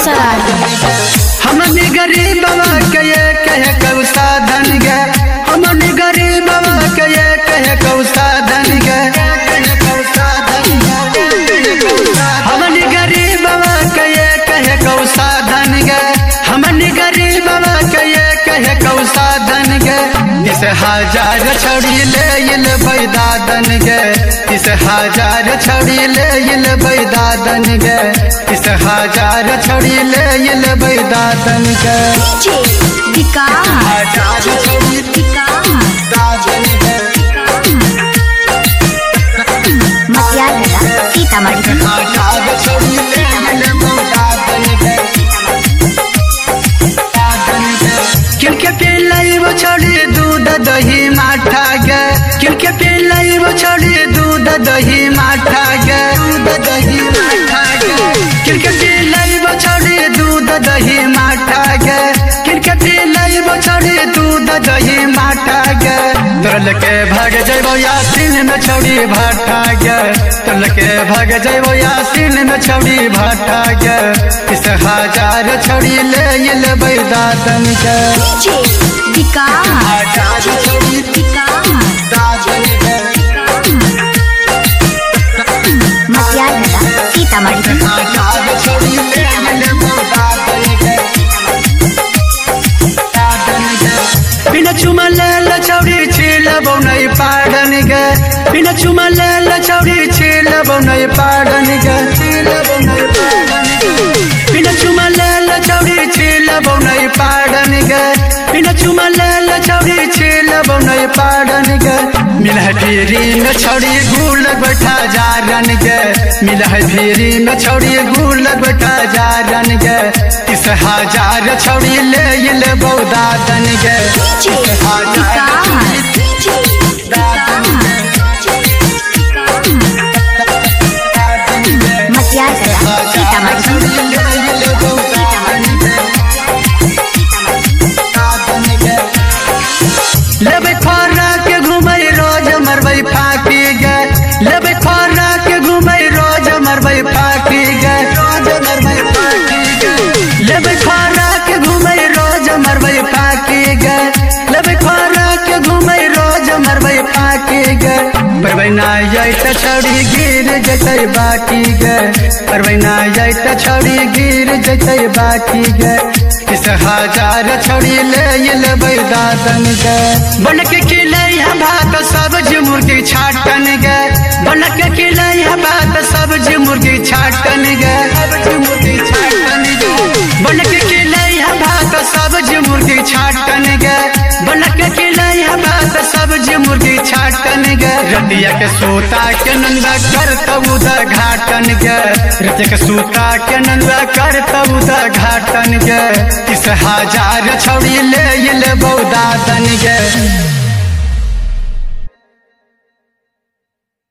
बेगूसराय। हमनी गरीब बाबा के ये कहे कौ साधन गे, हमनी गरीब बाबा के ये कहे कौ साधन गे, हमनी गरीब बाबा के ये कहे कौ साधन गे, हमनी गरीब बाबा के ये कहे कौ साधन गे। 30,000 छड़ी ले इल बैदादन गे, 30,000 छड़ी ले इल बैदादन गे, 30,000 छड़ी ले इल बैदादन गे। किनके पिलाई वो छोड़ी दूध दही माठा गे, किनके पिलाई वो छोड़ी दूध दही माठा गे, दूध दही माठा गे, किनके पिलाई वो छोड़ी दूध दही माठा गे, किनके पिलाई वो छोड़ी दूध दही माठा गे। तोल के भाग जइबो यासीन में छोड़ी भाटा गे, तोल के भाग जइबो यासीन में छोड़ी भाटा गे। 30,000 छोड़ी ले इल बैदादन गे। बिना चुमा ले छौड़ी छिलबो नहीं पाड़न गे, बिना चुमा ले छौड़ी छिलबो नहीं पाड़न गे, बिना चुमा ले छौड़ी छिलबो नहीं पाड़न गे, बिना चुमा ले छौड़ी छिलबो नहीं पाड़न गे। मिलह भीरी में छौड़ी गुल बैठा जारन गे, मिलह भीरी में छौड़ी गुल बैठा जारन गे। 30,000 छौड़ी ले इल बैदादन गे। लेबै खोरा के घूमै रोज मरबै फाकी गे, लेबै खोरा के घूमै रोज मरबै फाकी गे, रोज मरबै फाकी गे, लेबै खोरा के घूमै रोज मरबै फाकी गे, लेबै खोरा के घूमै रोज मरबै फाकी गे। परबै ना जाय त छड़ी गिर जतै बाकी गे, परबै ना जाय त छड़ी गिर जतै बाकी गे। 30,000 छड़ी ले इल बैदादन गे। बन के खिलै भात सब्जी मुर्गी छाटन गे, बन के खिलै भात सब्जी मुर्गी छाटन गे, सब्जी मुर्गी छाटन गे, बन के खिलै भात सब्जी मुर्गी छाटन गे, बन के खिलै भात सब्जी मुर्गी छाटन गे। रतिया के सूता के नंदा करतौ द घाटन गे, रतिया के सूता के नंदा करतौ द घाटन गे। 30,000 छौड़ी ले इल बैदादन गे।